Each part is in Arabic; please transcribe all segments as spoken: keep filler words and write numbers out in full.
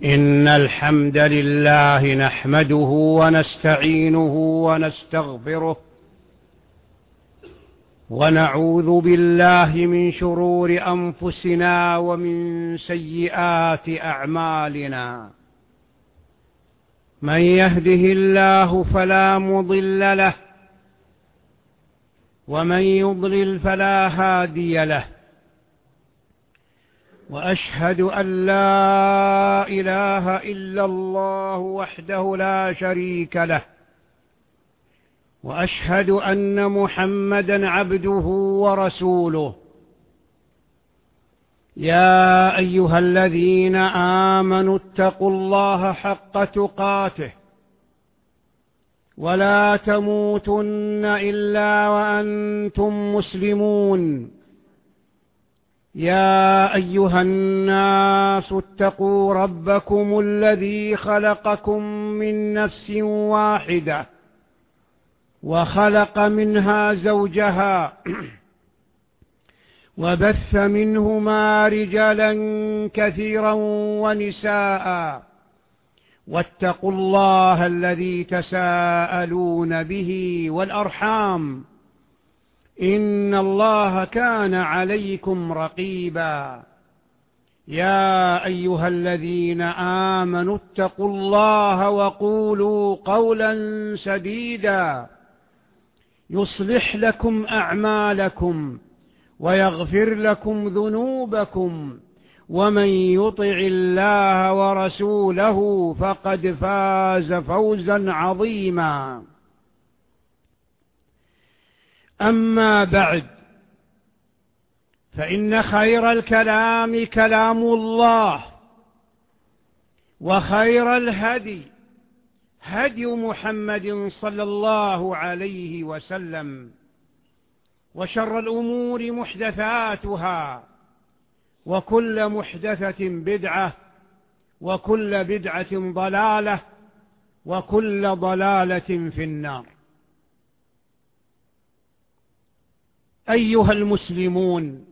إن الحمد لله نحمده ونستعينه ونستغفره ونعوذ بالله من شرور أنفسنا ومن سيئات أعمالنا. من يهده الله فلا مضل له ومن يضلل فلا هادي له، وأشهد أن لا إله إلا الله وحده لا شريك له، وأشهد أن محمدا عبده ورسوله. يا أيها الذين آمنوا اتقوا الله حق تقاته ولا تموتن إلا وأنتم مسلمون. يا أيها الناس اتقوا ربكم الذي خلقكم من نفس واحدة وخلق منها زوجها وبث منهما رجالا كثيرا ونساء، واتقوا الله الذي تساءلون به والأرحام إن الله كان عليكم رقيبا. يا أيها الذين آمنوا اتقوا الله وقولوا قولا سديدا يصلح لكم أعمالكم ويغفر لكم ذنوبكم، ومن يطع الله ورسوله فقد فاز فوزا عظيما. أما بعد، فإن خير الكلام كلام الله، وخير الهدي هدي محمد صلى الله عليه وسلم، وشر الأمور محدثاتها، وكل محدثة بدعة، وكل بدعة ضلالة، وكل ضلالة في النار. أيها المسلمون،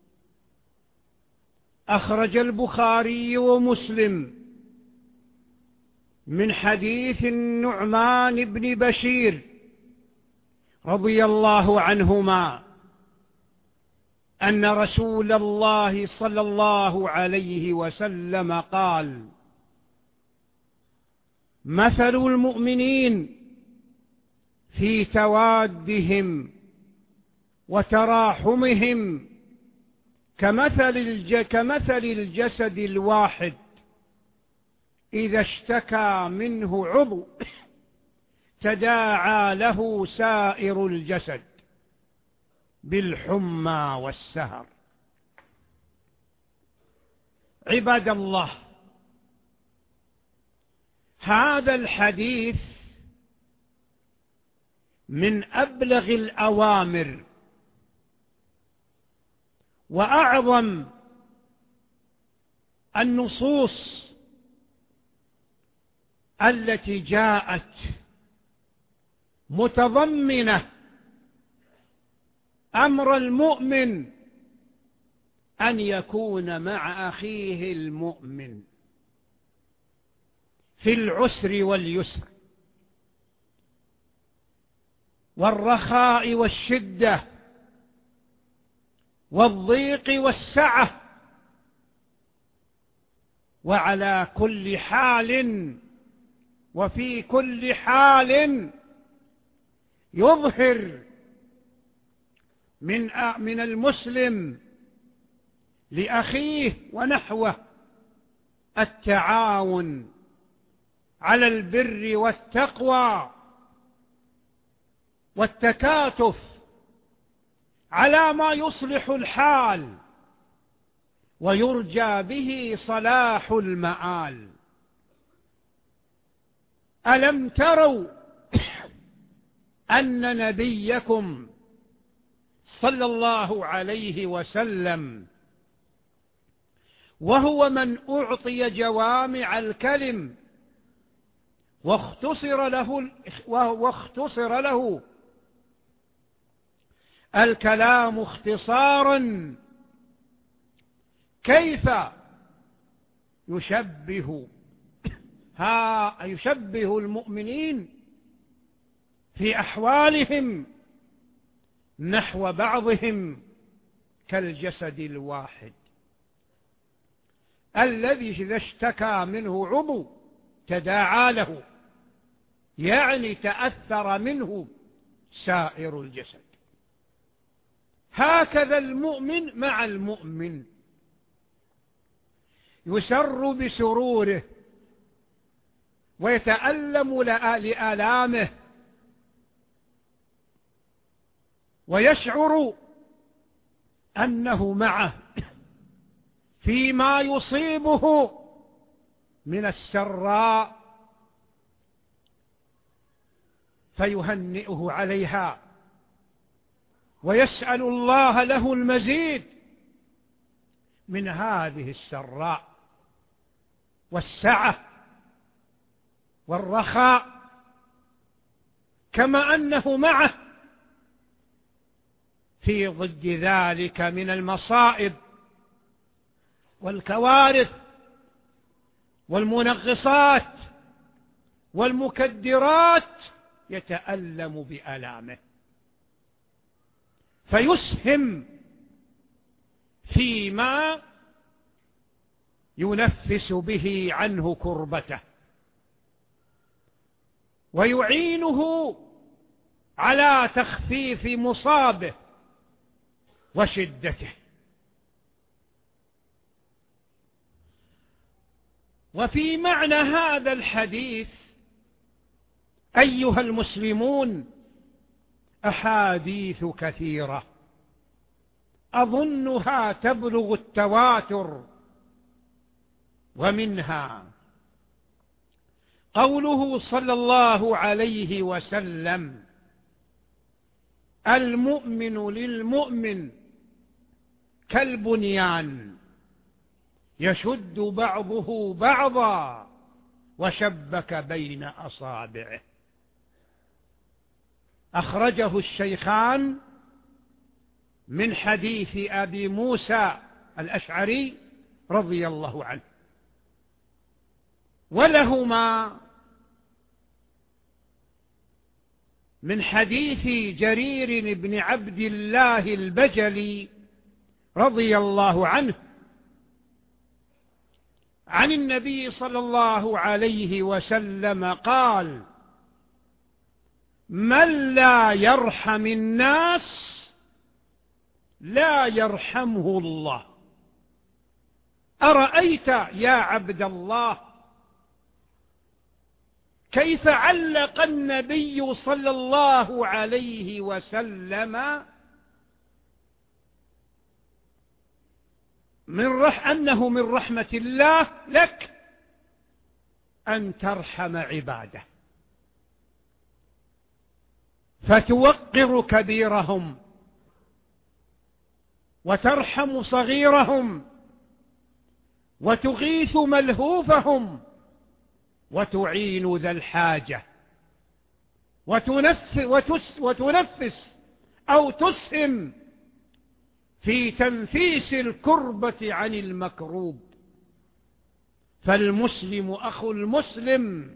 أخرج البخاري ومسلم من حديث النعمان بن بشير رضي الله عنهما أن رسول الله صلى الله عليه وسلم قال: مثل المؤمنين في توادهم وتراحمهم كمثل, الج... كمثل الجسد الواحد إذا اشتكى منه عضو تداعى له سائر الجسد بالحمى والسهر. عباد الله، هذا الحديث من أبلغ الأوامر وأعظم النصوص التي جاءت متضمنة أمر المؤمن أن يكون مع أخيه المؤمن في العسر واليسر، والرخاء والشدة، والضيق والسعة، وعلى كل حال وفي كل حال يظهر من من المسلم لأخيه ونحوه التعاون على البر والتقوى والتكاتف على ما يصلح الحال ويرجى به صلاح المآل. ألم تروا أن نبيكم صلى الله عليه وسلم وهو من أعطي جوامع الكلم واختصر له واختصر له الكلام اختصارا، كيف يشبه ها يشبه المؤمنين في أحوالهم نحو بعضهم كالجسد الواحد الذي إذا اشتكى منه عضو تداعى له، يعني تأثر منه سائر الجسد. هكذا المؤمن مع المؤمن يسر بسروره ويتألم لآلامه ويشعر أنه معه فيما يصيبه من السراء فيهنئه عليها ويسأل الله له المزيد من هذه السراء والسعة والرخاء، كما أنه معه في ضد ذلك من المصائب والكوارث والمنغصات والمكدرات، يتألم بآلامه فيسهم فيما ينفس به عنه كربته ويعينه على تخفيف مصابه وشدته. وفي معنى هذا الحديث أيها المسلمون أحاديث كثيرة أظنها تبلغ التواتر، ومنها قوله صلى الله عليه وسلم: المؤمن للمؤمن كالبنيان يشد بعضه بعضا وشبك بين أصابعه. أخرجه الشيخان من حديث أبي موسى الأشعري رضي الله عنه، ولهما من حديث جرير بن عبد الله البجلي رضي الله عنه عن النبي صلى الله عليه وسلم قال: من لا يرحم الناس لا يرحمه الله. أرأيت يا عبد الله كيف علق النبي صلى الله عليه وسلم من رح أنه من رحمة الله لك أن ترحم عباده فتوقر كبيرهم وترحم صغيرهم وتغيث ملهوفهم وتعين ذا الحاجة وتنفس, وتس وتنفس أو تسهم في تنفيس الكربة عن المكروب. فالمسلم أخو المسلم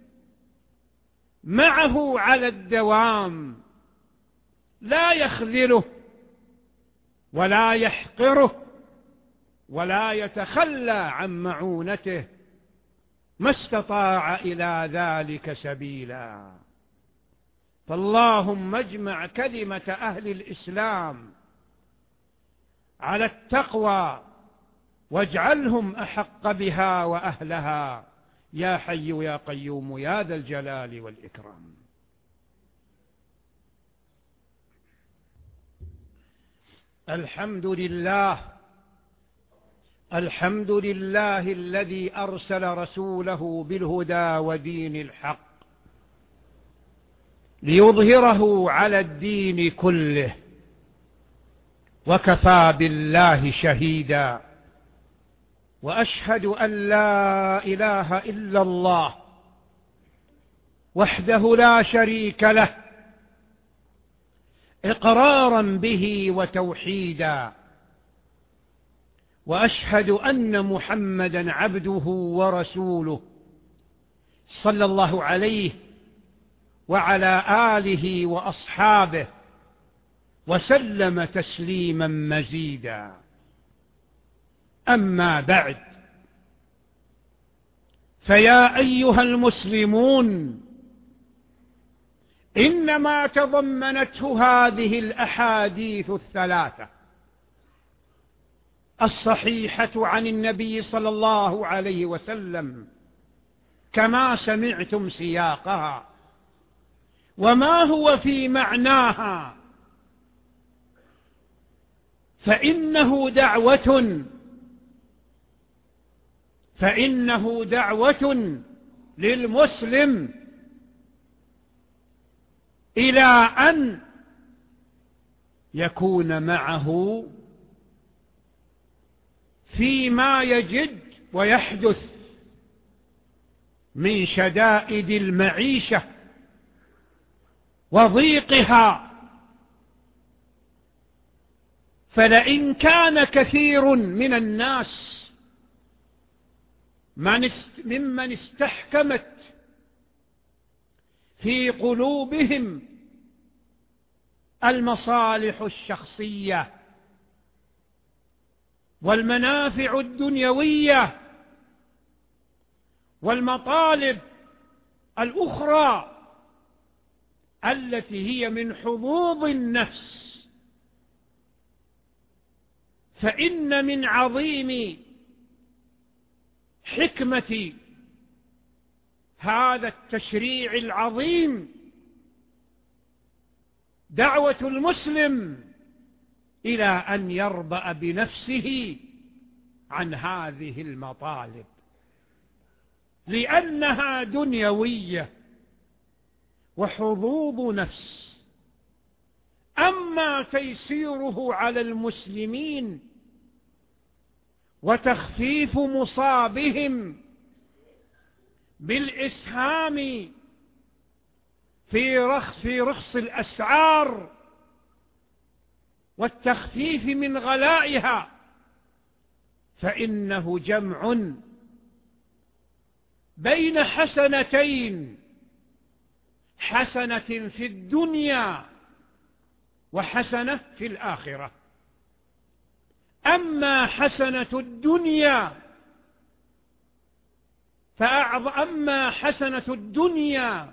معه على الدوام، لا يخذله ولا يحقره ولا يتخلى عن معونته ما استطاع إلى ذلك سبيلا. فاللهم اجمع كلمة أهل الإسلام على التقوى واجعلهم أحق بها وأهلها يا حي يا قيوم يا ذا الجلال والإكرام. الحمد لله الحمد لله الذي أرسل رسوله بالهدى ودين الحق ليظهره على الدين كله، وكفى بالله شهيدا. وأشهد أن لا إله إلا الله وحده لا شريك له إقرارا به وتوحيدا، وأشهد أن محمدا عبده ورسوله صلى الله عليه وعلى آله وأصحابه وسلم تسليما مزيدا. أما بعد، فيا أيها المسلمون، إنما تضمنته هذه الأحاديث الثلاثة الصحيحة عن النبي صلى الله عليه وسلم كما سمعتم سياقها وما هو في معناها، فإنه دعوة فإنه دعوة للمسلم إلى أن يكون معه فيما يجد ويحدث من شدائد المعيشة وضيقها. فلئن كان كثير من الناس ممن استحكمت في قلوبهم المصالح الشخصية والمنافع الدنيوية والمطالب الأخرى التي هي من حظوظ النفس، فإن من عظيم حكمة هذا التشريع العظيم دعوة المسلم إلى أن يربأ بنفسه عن هذه المطالب، لأنها دنيوية وحظوظ نفس. أما تيسيره على المسلمين وتخفيف مصابهم بالإسهام في رخص, في رخص الأسعار والتخفيف من غلائها، فإنه جمع بين حسنتين، حسنة في الدنيا وحسنة في الآخرة. أما حسنة الدنيا فأعظم أما حسنة الدنيا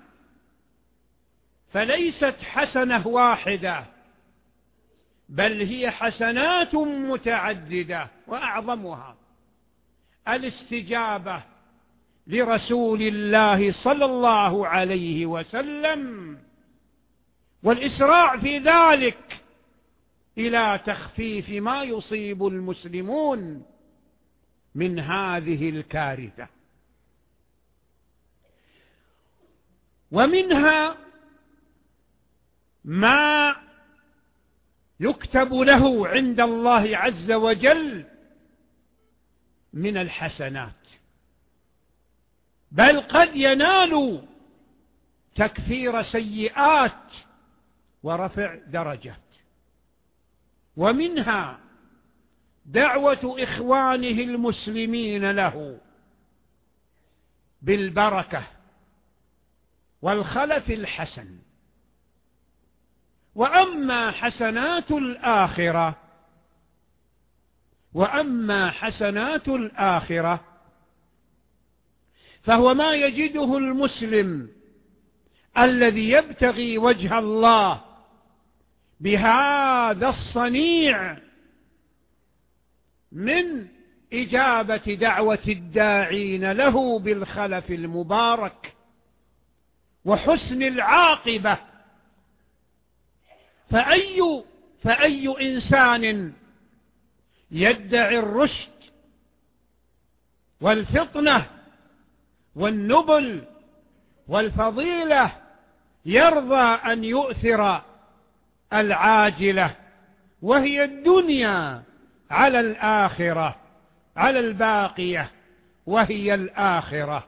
فليست حسنة واحدة، بل هي حسنات متعددة، وأعظمها الاستجابة لرسول الله صلى الله عليه وسلم والإسراع في ذلك إلى تخفيف ما يصيب المسلمون من هذه الكارثة. ومنها ما يكتب له عند الله عز وجل من الحسنات، بل قد ينال تكفير سيئات ورفع درجات. ومنها دعوة إخوانه المسلمين له بالبركة والخلف الحسن. وأما حسنات الآخرة وأما حسنات الآخرة فهو ما يجده المسلم الذي يبتغي وجه الله بهذا الصنيع من إجابة دعوة الداعين له بالخلف المبارك وحسن العاقبة. فأي, فأي إنسان يدعي الرشد والفطنة والنبل والفضيلة يرضى أن يؤثر العاجلة وهي الدنيا على الآخرة، على الباقية وهي الآخرة؟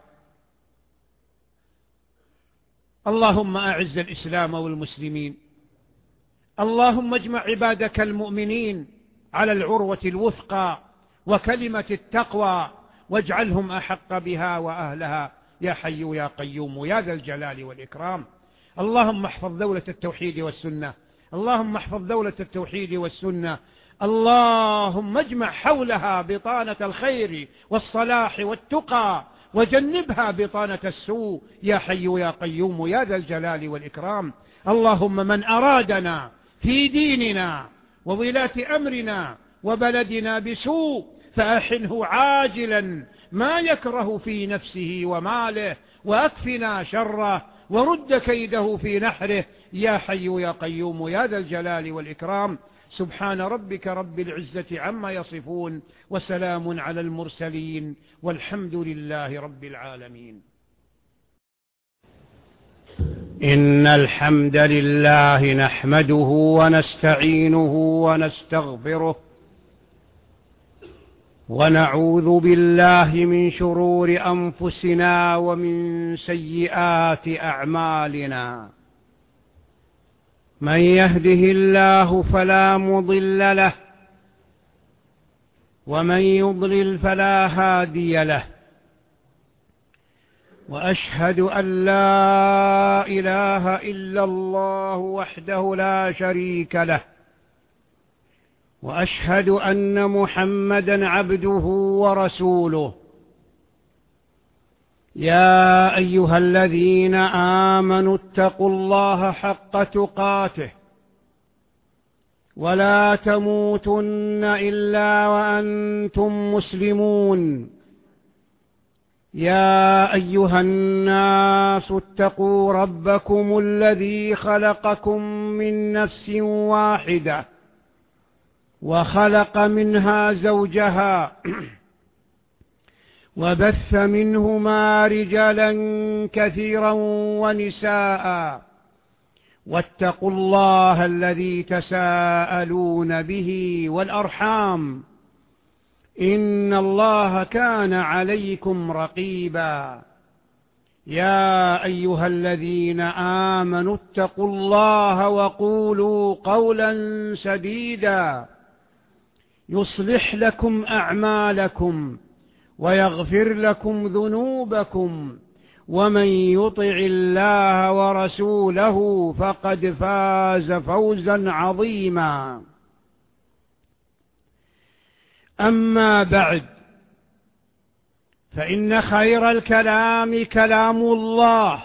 اللهم أعز الإسلام والمسلمين، اللهم اجمع عبادك المؤمنين على العروة الوثقى وكلمة التقوى واجعلهم أحق بها وأهلها يا حي يا قيوم يا ذا الجلال والإكرام. اللهم احفظ دولة التوحيد والسنة، اللهم احفظ دولة التوحيد والسنة، اللهم اجمع حولها بطانة الخير والصلاح والتقى، وجنبها بطانة السوء يا حي يا قيوم يا ذا الجلال والإكرام. اللهم من أرادنا في ديننا وولاة أمرنا وبلدنا بسوء فأحنه عاجلا ما يكره في نفسه وماله، وأكفنا شره ورد كيده في نحره يا حي يا قيوم يا ذا الجلال والإكرام. سبحان ربك رب العزة عما يصفون، وسلام على المرسلين، والحمد لله رب العالمين. إن الحمد لله نحمده ونستعينه ونستغفره، ونعوذ بالله من شرور أنفسنا ومن سيئات أعمالنا. من يهده الله فلا مضل له، ومن يضلل فلا هادي له، وأشهد أن لا إله إلا الله وحده لا شريك له، وأشهد أن محمدا عبده ورسوله. يا أيها الذين آمنوا اتقوا الله حق تقاته ولا تموتن إلا وأنتم مسلمون. يا أيها الناس اتقوا ربكم الذي خلقكم من نفس واحدة وخلق منها زوجها وبث منهما رجالا كثيرا ونساء، واتقوا الله الذي تساءلون به والأرحام إن الله كان عليكم رقيبا. يا أيها الذين آمنوا اتقوا الله وقولوا قولا سديدا يصلح لكم أعمالكم ويغفر لكم ذنوبكم، ومن يطع الله ورسوله فقد فاز فوزا عظيما. أما بعد، فإن خير الكلام كلام الله،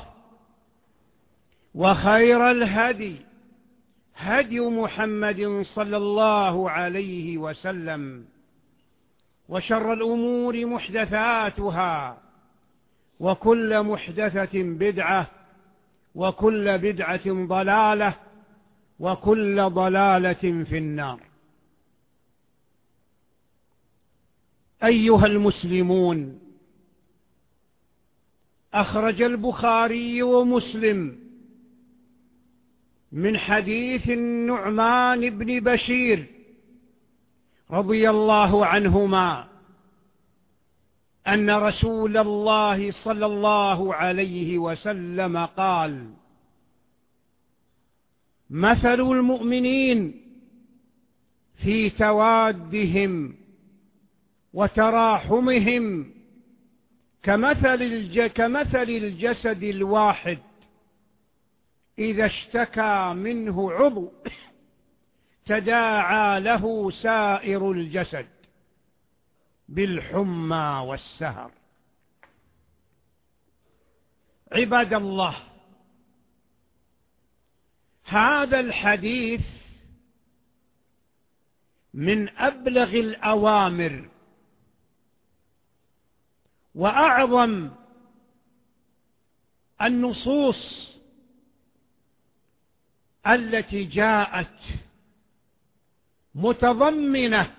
وخير الهدي هدي محمد صلى الله عليه وسلم، وشر الأمور محدثاتها، وكل محدثة بدعة، وكل بدعة ضلالة، وكل ضلالة في النار. أيها المسلمون، أخرج البخاري ومسلم من حديث النعمان بن بشير رضي الله عنهما أن رسول الله صلى الله عليه وسلم قال: مثل المؤمنين في توادهم وتراحمهم كمثل, الج... كمثل الجسد الواحد إذا اشتكى منه عضو تداعى له سائر الجسد بالحمى والسهر. عباد الله، هذا الحديث من أبلغ الأوامر وأعظم النصوص التي جاءت متضمنة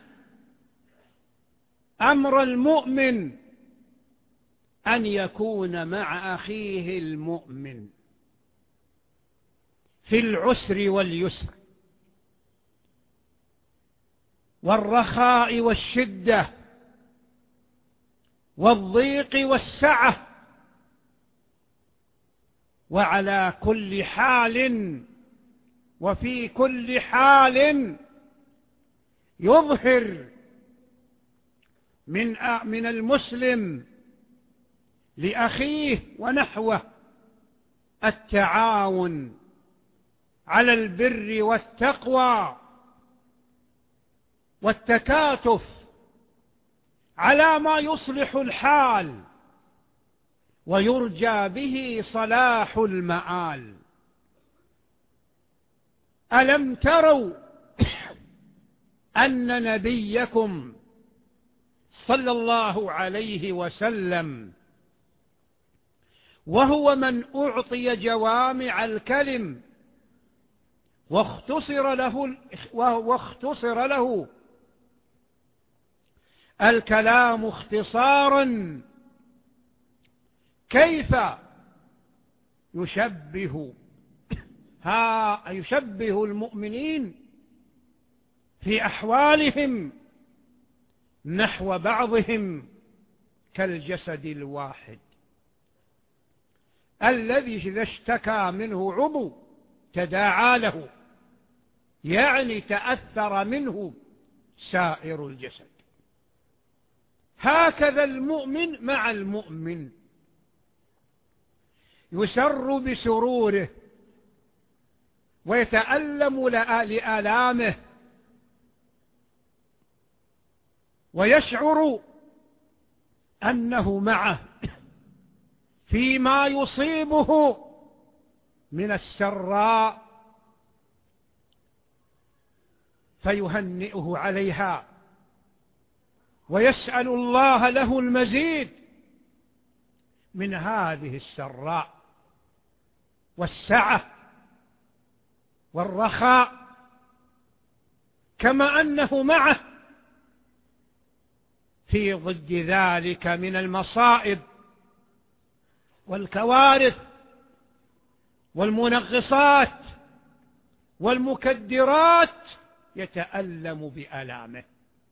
أمر المؤمن أن يكون مع أخيه المؤمن في العسر واليسر، والرخاء والشدة، والضيق والسعة، وعلى كل حال وفي كل حال يظهر من من المسلم لأخيه ونحوه، التعاون على البر والتقوى والتكاتف على ما يصلح الحال ويرجى به صلاح المآل. ألم تروا أن نبيكم صلى الله عليه وسلم وهو من أعطي جوامع الكلم واختصر له واختصر له الكلام اختصارا، كيف يشبه ها يشبه المؤمنين في أحوالهم نحو بعضهم كالجسد الواحد الذي إذا اشتكى منه عضو تداعى له، يعني تأثر منه سائر الجسد. هكذا المؤمن مع المؤمن يسر بسروره ويتألم لآلامه ويشعر أنه معه فيما يصيبه من السراء فيهنئه عليها ويسأل الله له المزيد من هذه السراء والسعة والرخاء، كما أنه معه في ضد ذلك من المصائب والكوارث والمنغصات والمكدرات، يتألم بآلامه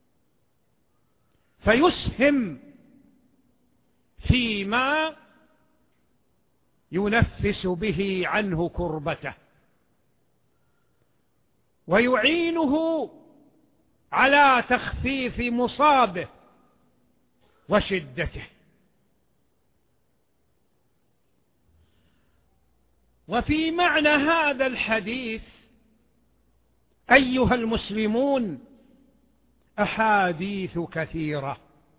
فيسهم فيما ينفس به عنه كربته ويعينه على تخفيف مصابه وشدته. وفي معنى هذا الحديث أيها المسلمون أحاديث كثيرة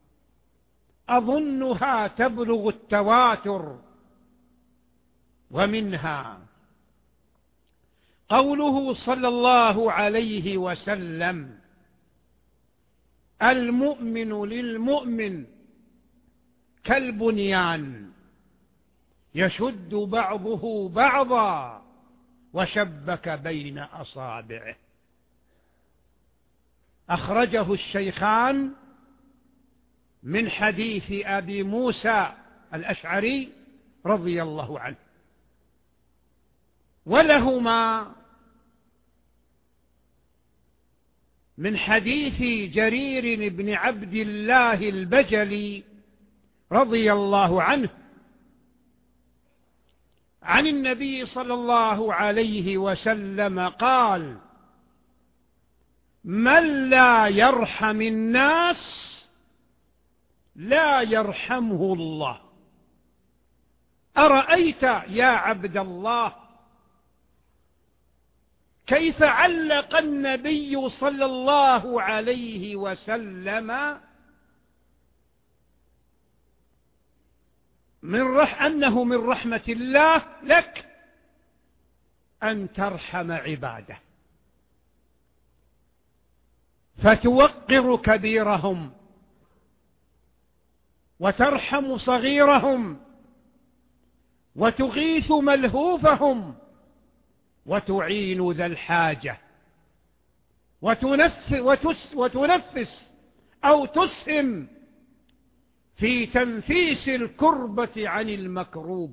أظنها تبلغ التواتر، ومنها قوله صلى الله عليه وسلم: المؤمن للمؤمن كالبنيان يشد بعضه بعضا وشبك بين أصابعه. أخرجه الشيخان من حديث أبي موسى الأشعري رضي الله عنه، ولهما من حديث جرير بن عبد الله البجلي رضي الله عنه عن النبي صلى الله عليه وسلم قال: من لا يرحم الناس لا يرحمه الله. أرأيت يا عبد الله كيف علق النبي صلى الله عليه وسلم من رح أنه من رحمة الله لك أن ترحم عباده فتوقر كبيرهم وترحم صغيرهم وتغيث ملهوفهم وتعين ذا الحاجة وتنف وتس وتنفس أو تسهم في تنفيس الكربة عن المكروب.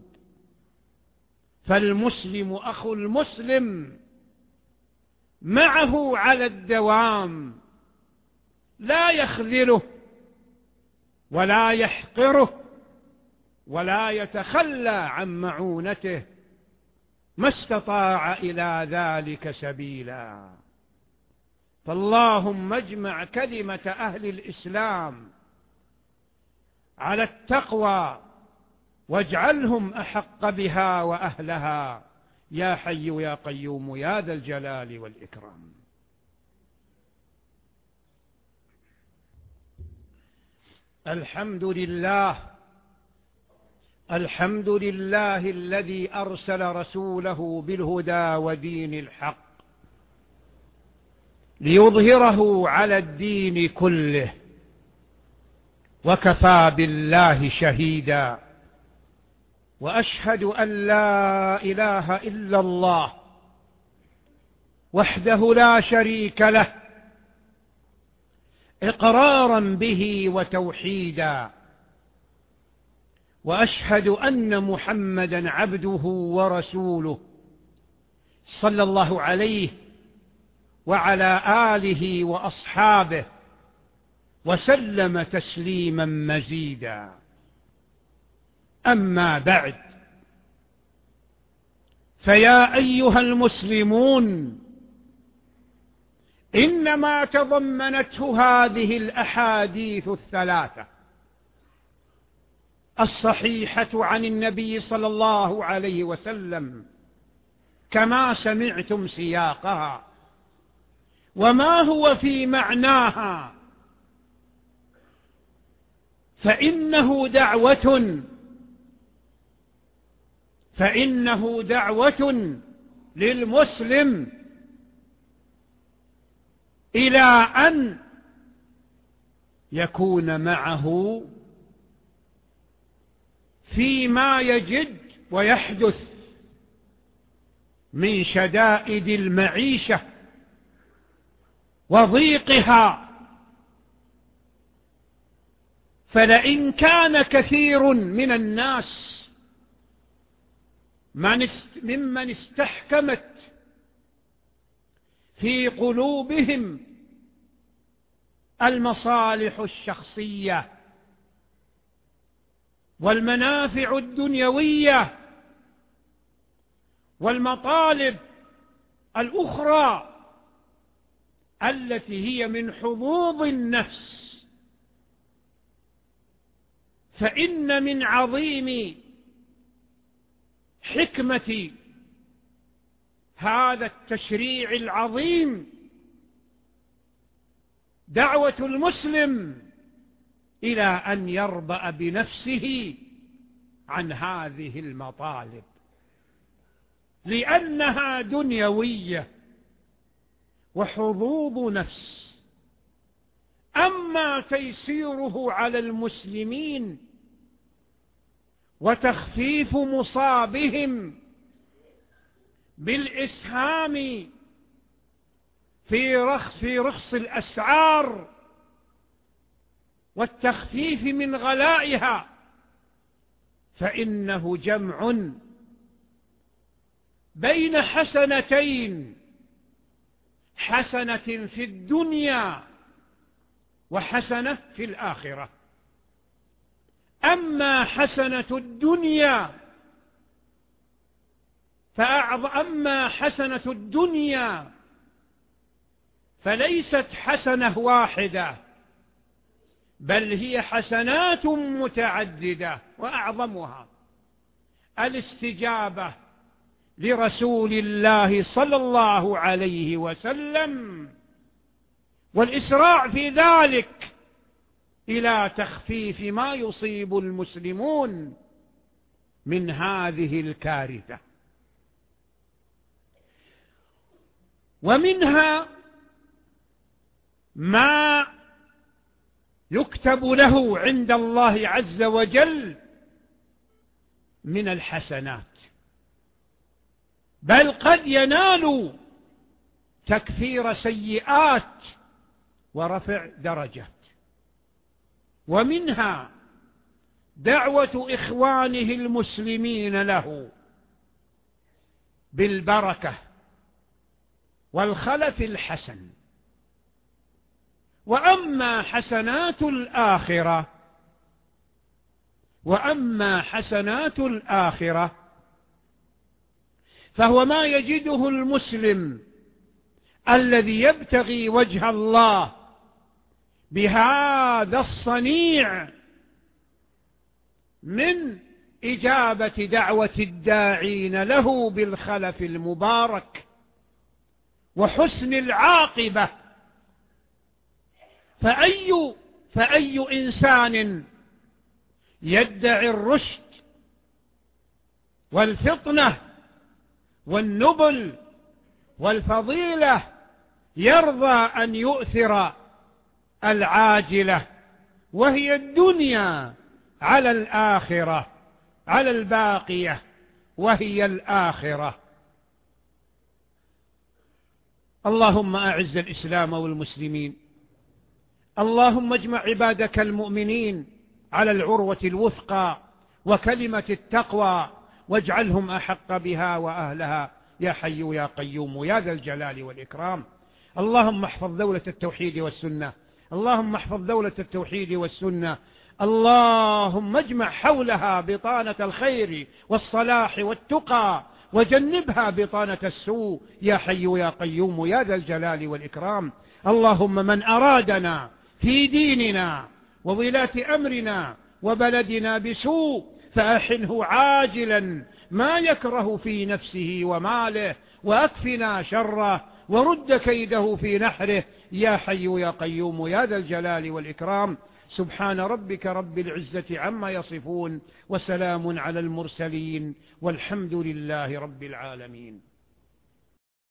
فالمسلم أخو المسلم معه على الدوام، لا يخذله ولا يحقره ولا يتخلى عن معونته ما استطاع إلى ذلك سبيلا. فاللهم اجمع كلمة أهل الإسلام على التقوى واجعلهم أحق بها وأهلها يا حي يا قيوم يا ذا الجلال والإكرام. الحمد لله الحمد لله الذي أرسل رسوله بالهدى ودين الحق ليظهره على الدين كله، وكفى بالله شهيدا. وأشهد أن لا إله إلا الله وحده لا شريك له، إقرارا به وتوحيدا. وأشهد أن محمدا عبده ورسوله صلى الله عليه وعلى آله وأصحابه وسلم تسليما مزيدا. أما بعد، فيا أيها المسلمون، إنما تضمنته هذه الأحاديث الثلاثة الصحيحة عن النبي صلى الله عليه وسلم كما سمعتم سياقها وما هو في معناها، فإنه دعوة فإنه دعوة للمسلم إلى أن يكون معه فيما يجد ويحدث من شدائد المعيشة وضيقها. فلئن كان كثير من الناس ممن استحكمت في قلوبهم المصالح الشخصية والمنافع الدنيوية والمطالب الأخرى التي هي من حظوظ النفس، فإن من عظيم حكمة هذا التشريع العظيم دعوة المسلم إلى أن يربأ بنفسه عن هذه المطالب، لأنها دنيوية وحظوظ نفس. أما تيسيره على المسلمين وتخفيف مصابهم بالإسهام في رخص, في رخص الأسعار والتخفيف من غلائها، فإنه جمع بين حسنتين، حسنة في الدنيا وحسنة في الآخرة. أما حسنة الدنيا فأعظم أما حسنة الدنيا فليست حسنة واحدة، بل هي حسنات متعددة، وأعظمها الاستجابة لرسول الله صلى الله عليه وسلم والإسراع في ذلك إلى تخفيف ما يصيب المسلمون من هذه الكارثة. ومنها ما يكتب له عند الله عز وجل من الحسنات، بل قد ينال تكفير سيئات ورفع درجات. ومنها دعوة إخوانه المسلمين له بالبركة والخلف الحسن. وأما حسنات الآخرة وأما حسنات الآخرة فهو ما يجده المسلم الذي يبتغي وجه الله بهذا الصنيع من إجابة دعوة الداعين له بالخلف المبارك وحسن العاقبة. فأي, فأي إنسان يدعي الرشد والفطنة والنبل والفضيلة يرضى أن يؤثر العاجلة وهي الدنيا على الآخرة، على الباقية وهي الآخرة. اللهم أعز الإسلام والمسلمين، اللهم اجمع عبادك المؤمنين على العروة الوثقى وكلمة التقوى، واجعلهم أحق بها وأهلها يا حي يا قيوم يا ذا الجلال والإكرام. اللهم احفظ دولة التوحيد والسنة، اللهم احفظ دولة التوحيد والسنة، اللهم اجمع حولها بطانة الخير والصلاح والتقى، وجنبها بطانة السوء يا حي يا قيوم يا ذا الجلال والإكرام. اللهم من أرادنا في ديننا وولاة أمرنا وبلدنا بسوء فأحنه عاجلا ما يكره في نفسه وماله، وأكفنا شره ورد كيده في نحره يا حي يا قيوم يا ذا الجلال والإكرام. سبحان ربك رب العزة عما يصفون، وسلام على المرسلين، والحمد لله رب العالمين.